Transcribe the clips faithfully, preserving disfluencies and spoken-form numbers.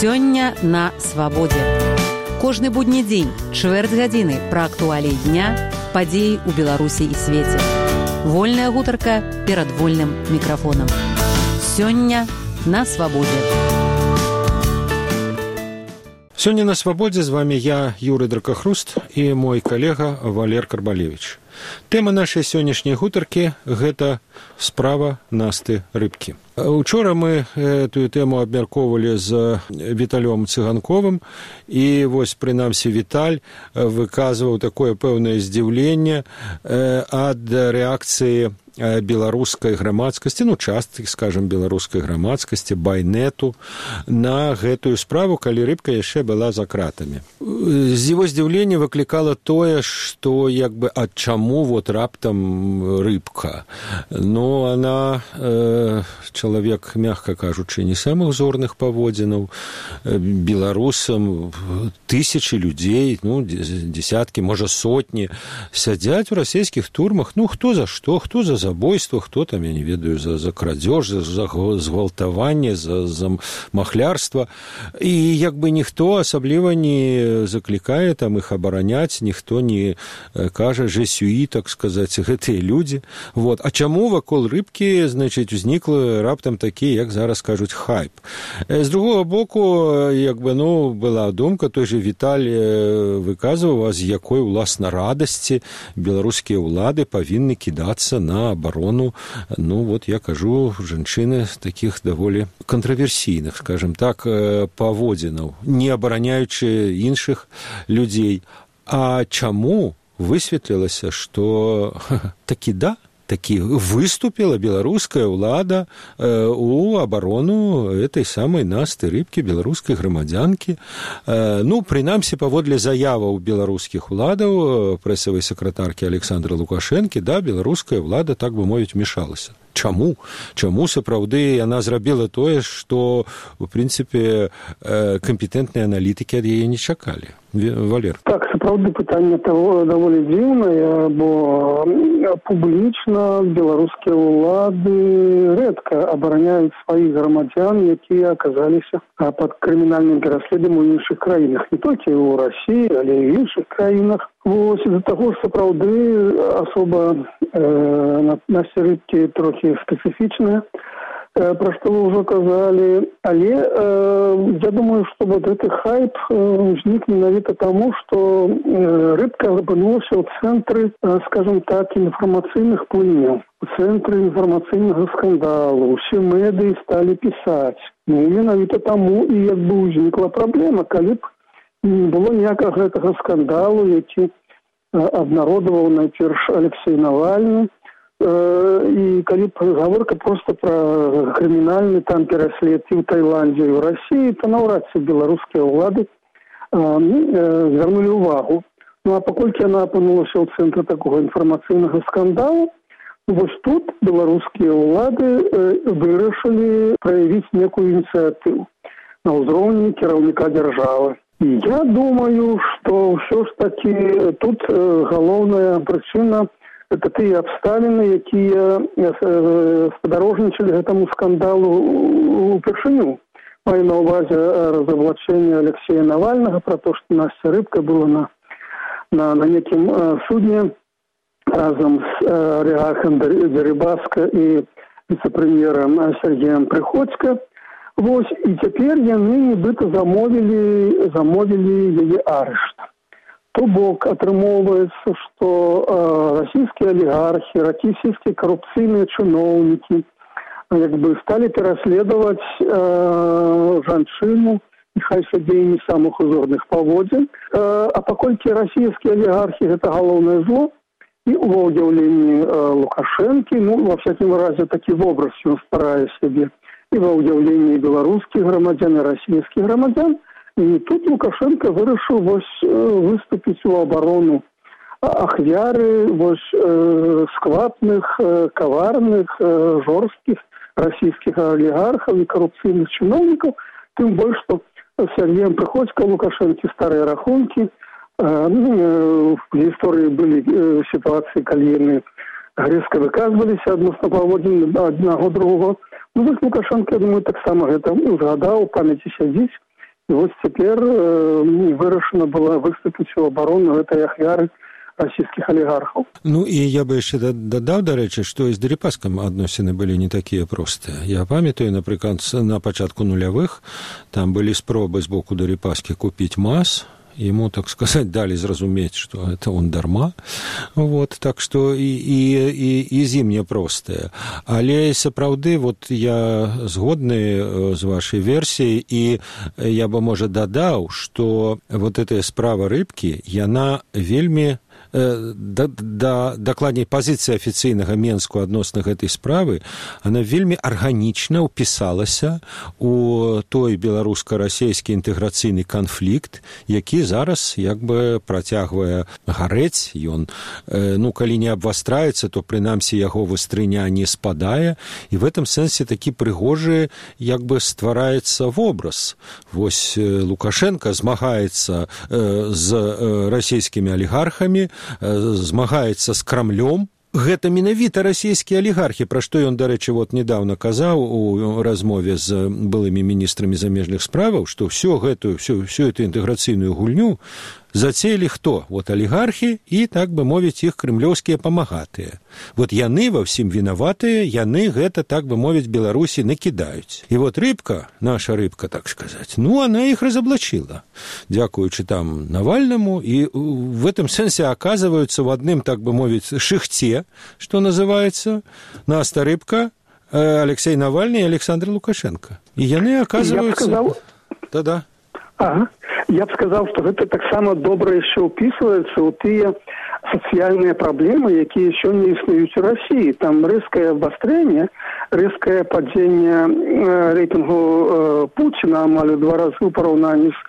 Сёння на свабодзе. Кожны будні дзень, чвэрць гадзіны пра актуаліі дня, падзеі ў Беларусі і свеце. Вольная гутарка перад вольным мікрафонам. Сёння на свабодзе. Сёння на свабодзе з вами я, Юрый Дракахруст, і мой калега Валер Карбалевич. Тэма нашай сённяшняй гутаркі – гэта справа Насты Рыбкі. Учора мы эту тэму абмяркоўвалі з Віталём Цыганковым, і вось, прынамсі, Віталь выказваў такое пэўнае здзіўленне ад рэакцыі беларускай грамадскасці, ну, часткі, скажам, беларускай грамадскасці, байнету, на гэтую справу, калі Рыбка яшчэ была за кратамі. З яго здзіўлення выклікала тое, што, як бы, ад чаму вот раптам Рыбка? Ну, она э, чалавек, мягка кажучы, не самых зорных паводзінаў, беларусам тысячы людзей, ну, десяткі, можа, сотні, сядзяць у расійскіх турмах, ну, хто за што, хто за забойство, хто там, я не ведаю, за, за крадзеж, за, за згвалтаванне, за, за махлярства. І як бы ніхто асабліва не заклікае там іх абараняць, ніхто не кажа «жесюі», так сказаць, гэтыя людзі. Вот. А чаму вакол Рыбкі, значыць, узнікла раптам такі, як зараз кажуць, хайп? З другого боку, як бы, ну, была думка, той же Віталь выказваў, а з якой, уласна, радасці беларускія ўлады павінны кідацца на абарону, ну, вот я кажу, жанчыны такіх даволі кантраверсійных, скажем так, паводзінаў, не абараняючы іншых людзей. А чаму высветлілася, што такі да, такі выступила беларуская ўлада э, у абарону этой самой Насты Рыбкі, беларускай грамадзянкі. Э, ну, прынамсі, паводле заяваў беларускіх уладаў, прэсавай сакратаркі Александры Лукашэнкі, да, беларуская ўлада, так бы мовіць, мешалася. Чаму? Чаму, сапраўды, яна зрабіла тое, што, у прынцыпе, кампетэнтныя аналітыкі ад яе не чакалі? Валер. Так, сапраўды, пытанне того даволі дзіўнае, бо публічна беларускія ўлады рэдка абараняюць сваіх грамадзян, якія аказаліся пад крымінальным пераследам у іншых краінах. Не толькі ў Расіі, але і ў іншых краінах. Вось, з-за таго ж, сапраўды, асоба э, Насці Рыбкі трохі спецыфічная, э, пра што вы ўжо казалі. Але э, я думаю, што вот гэты хайп э, узнік менавіта таму, што э, Рыбка апынулася ў цэнтры, э, скажем так, інфармацыйных плыняў, у цэнтры інфармацыйнага скандалу. Усе медыі сталі пісаць. Ну, менавіта таму і як бы ўзнікла праблема, калі б не было ніякага гэтага скандалу, які абнародаваў найперш Алексей Навальны, і калі б гаворка проста пра крымінальны там пераслед і ў Таіландзе, і ў Расіі, то наўрад ці беларускія ўлады звярнулі ўвагу. Ну, а паколькі яна апынулася ў цэнтры такога інфармацыйнага скандалу, вось тут беларускія ўлады вырашылі праявіць некую ініцыятыву на ўзроўні кіраўніка дзяржавы. І я думаю, што ўсё ж такі тут галоўная прычына – это тыя абставіны, якія спадарожнічалі гэтаму скандалу упершыню. Маю на ўвазе разаблачэнне Алексея Навальнага пра то, што Насця Рыбка была на, на, на некім судне разам з олігархам Дерибаска і віцэ-прэм'ерам Сергеем Прыходзька. Вось, і цяпер яны нібыта замовілі, замовілі яе арышт. То бок атрымоўваецца, што э, расійскія алігархі, расійскія карупцыйныя чыноўнікі як бы сталі пераследаваць э, жанчыну, хай сабе і не самых узорных паводзін. Э, а паколькі расійскія алігархі – гэта галоўнае зло, і ува ўяўленні э, Лукашэнкі, ну, ва всякім разе, такі вобраз ён стварае сябе, і ва ўяўленні беларускіх грамадзян і расійскіх грамадзян. І тут Лукашенко вырашыў вось выступіць у абарону ахвяры вось сквапных, каварных, жорсткіх расійскіх алігархаў і карупцыйных чыноўнікаў, тым больш, што Сергеем Прыходзька Лукашэнкі старыя рахункі. В гісторыі былі сітуацыі, калі яны грэзка выказваліся адносна паводзін аднаго другого. Ну, вось Лукашенко, я думаю, таксама гэта узгадаў, у памяці сядзіць. І вось цяпер вырашана была выступіць у абарону гэтай ахвяры расійскіх алігархаў. Ну і я бы яшчэ дадаў, дарэчы, што і з Дерипаскам адносіны былі не такія простыя. Я памятаю, напрыклад, на пачатку нулявых там былі спробы з боку Дерипаски купіць МАЗ. Ему, так сказать, дали зразумець, что это он дарма. Вот, так что и, и, и, и зімне простае. Але сапраўды, вот я згодны з вашай версіяй, і я бы, можа, дадаў, что вот эта справа рыбкі, яна вельмі Да, да, дакладней, пазіцыя афіцыйнага Менску адносна гэтай справы, она вельмі арганічна ўпісалася у той беларуска-расейскі інтэграцыйны канфлікт, які зараз як бы працягвае гарэць. Ён, ну, калі не абвастраецца, то прынамсі яго вастрыня не спадае, і в этом сэнсе такі прыгожы як бы ствараецца вобраз. Вось Лукашенко змагаецца з расійскімі алігархамі, змагаецца з Крамлём. Гэта менавіта расійскія алігархі, пра што ён, дарэчы, вот недавно казаў у размове з былымі міністрамі замежных справаў, што всю гэтую, всю, всю эту інтэграцыйную гульню зацеялі хто? Вот алігархі і, так бы мовіць, іх крымлёўскія памагатыя. Вот яны ва ўсім вінаватыя, яны гэта, так бы мовіць, Беларусі накідаюць. І вот рыбка, наша рыбка, так сказаць, ну, она іх разоблачила, дзякуючы там Навальнаму, і в этом сэнсе оказываются в адным, так бы мовіць, шыхце, что называется, Наста Рыбка, Алексей Навальный и Александр Лукашенко. І яны оказываются... Сказал... Да-да. Ага. Я б сказаў, што гэта таксама добра яшчэ ўпісваецца ў тыя сацыяльныя праблемы, якія сёння існуюць у Расіі. Там рэзкае абвастрэнне, рэзкае падзенне рэйтынгу Пуціна амаль у два разы ў параўнанні з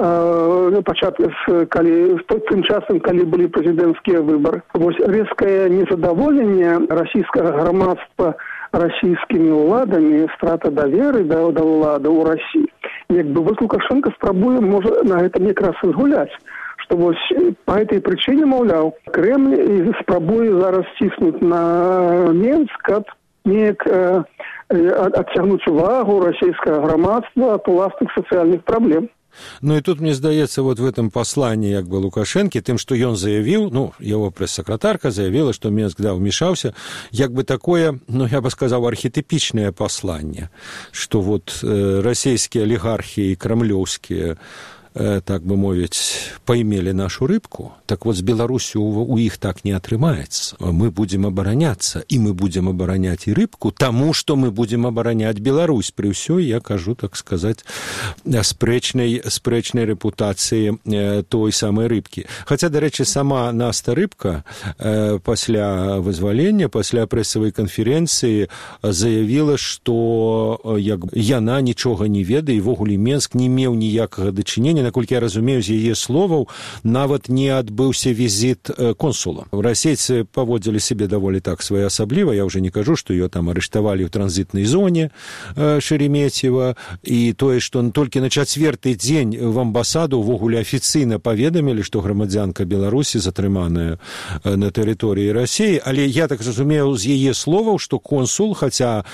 э, пачатку з калі тым часам, калі былі прэзідэнцкія выбары. Вось рэзкае незадаволенне расійскага грамадства расійскімі ўладамі, страта даверы да, да ўлады ў Расіі. Як бы вось Лукашенко спрабуе, можа, на гэтым якраз згуляць, што вось па гэтай прычыне, маўляў, Крэмль спрабуе зараз ціснуць на Менск, каб неяк э, адцягнуць увагу расійскага грамадства ад уласных сацыяльных праблем. Ну и тут, мне здаецца, вот в этом послании як бы Лукашенко, тем, что ён заявил, ну, его пресс-секретарка заявила, что Минск, да, вмешался, як бы такое, ну, я бы сказал, архетипичное послание, что вот э, российские олигархи и кремлевские, э, так бы мовіць, поймели нашу рыбку, так вот с Беларусью у, у их так не атрымаецца. Мы будем обороняться, и мы будем оборонять и рыбку, тому, что мы будем оборонять Беларусь. При ўсёй, я кажу, так сказать, спрэчнай, спрэчнай репутации э, той самой рыбки. Хотя, дарэчы, сама Наста Рыбка э, пасля вызвалення, пасля прэсавай канферэнцыі заявила, что э, як, яна нічога не ведае, і ввогуле Менск не меў ніякага дачынення, наколькі я разумею, з яе словаў, нават не адбыўся візіт консула. Расейцы паводзілі себе даволі так своеасабліва, я уже не кажу, што ее там арыштавалі ў транзітнай зоне Шереметьева, і тое, што толькі на чацвёрты дзень в амбасаду увогуле афіцыйна паведамілі, што грамадзянка Беларусі затрыманая на тэрыторыі Расіі, але я так разумею з яе словаў, што консул, хаця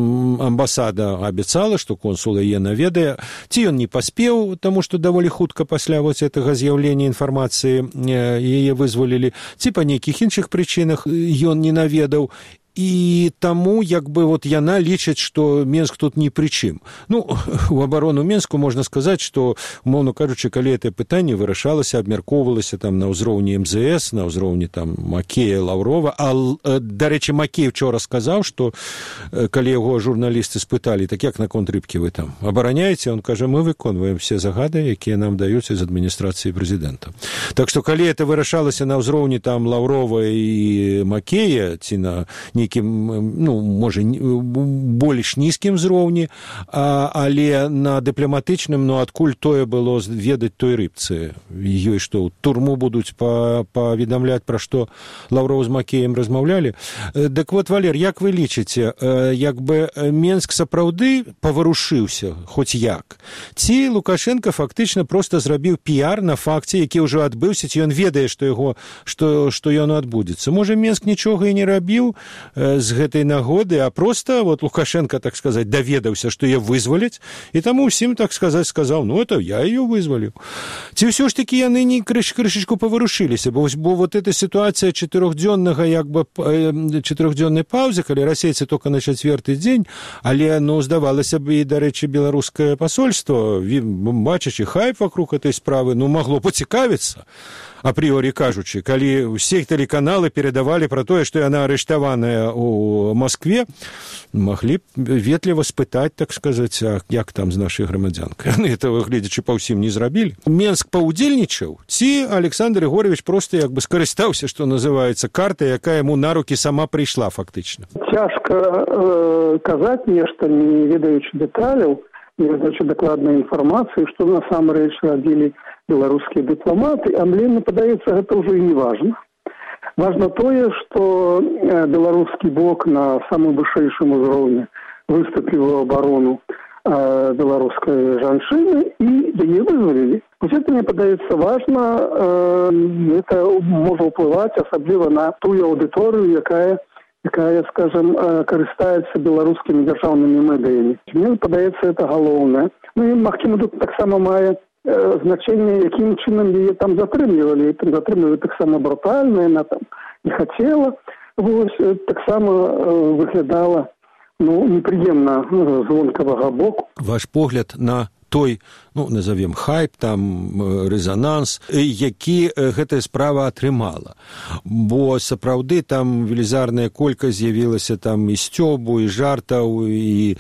амбасада абяцала, што консул яе наведае, ці ён не паспеў, таму што даволі хутка пасля вот гэтага з'яўлення інфармацыі яе вызвалілі, ці па нейкіх іншых прычынах ён не наведаў. І таму, як бы, вот яна лічыць, што Менск тут ні пры чым. Ну, у абарону Менску можна сказаць, што, умоўно кажучы, калі гэта пытанне вырашалася, абмяркоўвалася там на ўзроўні эм зэ эс, на ўзроўні там Макея, Лаўрова, а, дарэчы, Макей вчора сказаў, што калі яго журналісты спыталі, так як наконт рыбкі вы там абараняеце, он кажа, мы выконваем все загады, якія нам даюць з адміністрацыі прэзідэнта. Так што, калі это вырашалася на ўзроўні там Лаўрова і Макея, ці на нейкім, ну, можа, больш нізкім узроўні, але на дыпламатычным, ну, адкуль тое было ведаць той рыбцы? Ёй што, турму будуць паведамляць, пра што Лаўров з Макеем размаўлялі? Дык вот, Валер, як вы лічыце, як бы Менск сапраўды паварушыўся, хоць як? Ці Лукашенко фактычна проста зрабіў піар на факце, які ўжо адбыўся, ці ён ведае, што яго, што, што ён адбудзецца? Можа, Менск нічога і не рабіў, з гэтай нагоды, а проста вот Лукашенко, так сказать, даведаўся, што я вызваліць, і таму ўсім, так сказать, сказаў, ну, это я ее вызваліў. Ці ўсё ж такі яны не крыш, крышечку паварушыліся, бо, бо вот эта ситуация четырехдзённага, як бы, четырехдзённай паўзы, калі расейцы только на чацвёрты дзень, але, ну, здавалася б, і, дарэчы, беларускае пасольство, бачачы хайп вокруг этой справы, ну, могло поцікавіцца, апріорі кажучы, калі ўсе тэлеканалы перадавалі пра тое, што яна арыштаваная у Москве, маглі б ветліва спытаць, так сказаць, а як там з нашай грамадзянкай. Яны этого, гледзячы па ўсім, не зрабілі. Менск паўдзельнічаў, ці Александр Егорович просто як бы скарыстаўся, што называецца, карта, якая яму на рукі сама прыйшла фактычна. Цяжка э, казаць нешта, не ведаючы дэталяў, не ведаючы дакладнай інфармацыі, што насамрэч рабілі беларускія дыпламаты, а мне падаецца, гэта ўжо і не важна. Важна тое, што беларускі бок на самым вышэйшым узроўні выступіў у абарону э, беларускай жанчыны і яе вызвалілі. Вось это, мне падаецца, важна, э, это можа ўплываць асабліва на тую аўдыторыю, якая якая, скажем, карыстаецца беларускімі дзяржаўнымі медыямі. Мне падаецца, это галоўнае. Ну і, магчыма, тут таксама мае значэнне, якім чынам яе там затрымлівалі. Там затрымлівалі таксама брутальна, яна там не хацела. Вось, таксама выглядала, ну, непрыемна з вонкавага боку. Ваш погляд на той, ну, назовем, хайп, там, резонанс, які гэтая справа атрымала. Бо, сапраўды, там велізарная колькасць з'явілася там і сцёбу, і жартаў, і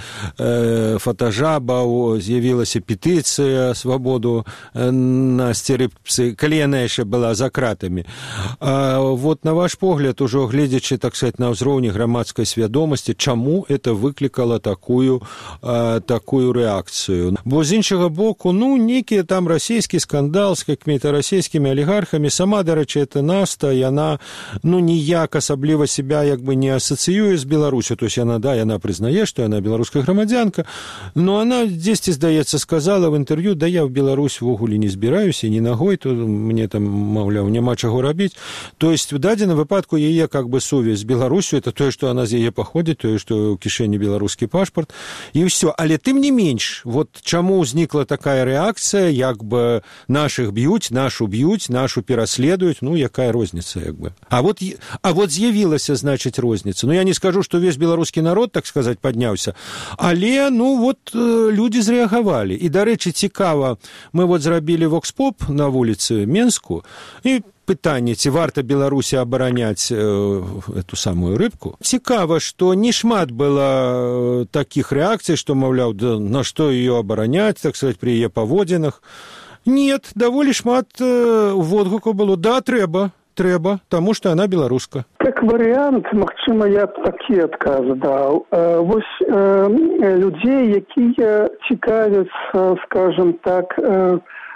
э, фотажабаў, з'явілася петыцыя «Свабоду» Насці Рыбцы, калі яна яшчэ была за кратамі. А вот на ваш погляд, ужо гледзячы, так сказать, на ўзроўні грамадскай свядомасці, чаму это выклікала такую, э, такую рэакцыю? Бо з іншага боку, ну, нейкі там расійскі скандал з какімі-то расійскімі алігархамі, сама, дарэчы, это Наста, яна, ну, ніяк асабліва себя як бы не асацыюе з Беларусю, то есть яна, да, яна прызнае, што яна беларуская грамадзянка, но она дзесьці, здаецца, сказала в інтэрв'ю, да я в Беларусь ввогуле не збіраюся, ні нагой, то мне там, маўляў, няма чаго рабіць. То есть в дадзеным выпадку яе как бы сувязь з Беларусю, это тое, што она з яе паходзіць, тое, што ў кішэні беларускі пашпарт, і ўсё. Але тым не менш, вот чаму узнікла такая рэакцыя, як бы нашых б'юць, нашу б'юць, нашу пераследуюць, ну, якая розніца, як бы. А вот, а вот з'явілася, значыць, розніца. Ну, я не скажу, што весь беларускі народ, так сказаць, падняўся, але, ну, вот, людзі зрэагавалі. І, дарэчы, цікава, мы вот зрабілі вокс-поп на вуліцы Менску, і пытанне, ці варта Беларусі абараняць э, эту самую рыбку. Цікава, што не шмат было такіх рэакцый, што, маўляў, да, на што ее абараняць, так сказать, при яе паводзінах. Нет, даволі шмат э, водгуку было. Да, трэба, трэба, таму што яна беларуска. Как варыянт, магчыма, я такі адказ даў. Э, вось э, людзей, якія цікавяцца, скажем так, э,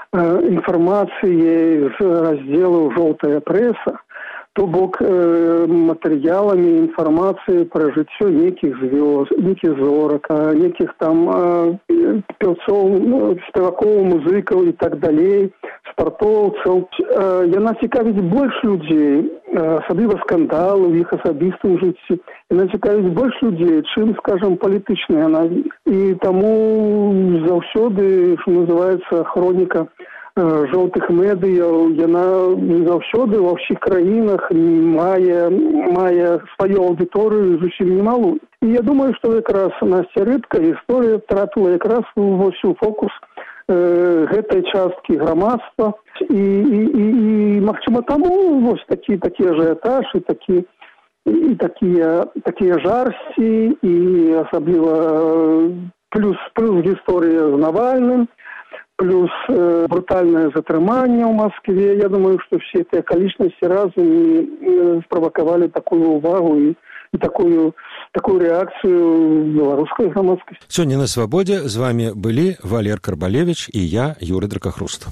інфармацыяй з раздзелу «Жоўтая прэса», то бок э, матэрыяламі інфармацыі пра жыццё нейкіх звёзд, нейкіх зорак, нейкіх там э, пеўцоў, ну, спевакоў, музыкаў і так далей, спартоўцаў. Э, яна цікавіць больш людзей, э, асабліва скандалы ў іх асабістым жыцці. Яна цікавіць больш людзей, чым, скажам, палітычная навіна. І таму заўсёды, што называецца, хроніка жоўтых медыяў, яна заўсёды ва ўсіх краінах мае, мае сваю аўдыторыю зусім немалую. І я думаю, што якраз Насця Рыбка гісторыя трапіла якраз вось у фокус э, гэтай часткі грамадства. І, і, і, і магчыма, таму вось такі, такі ажыятаж і такі і такія, такія жарсці, і асабліва плюс, плюс гісторыя з Навальным, плюс э, брутальное затрыманне ў Москве. Я думаю, што все эти акалічнасці разам э, справакавалі такую увагу і, і такую, такую рэакцыю беларускай грамадскасці. Сёння на Свабодзе з вами былі Валер Карбалевич і я, Юрый Дракахруст.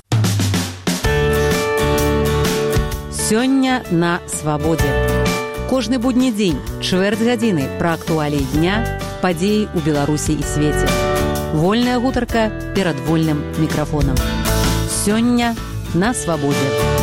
Сёння на Свабодзе. Кожны будні дзень, чвэрць гадзіны пра актуаліі дня, падзеі ў Беларусі і свеце. Вольная гутарка перад вольным мікрафонам. Сёння на Свабодзе.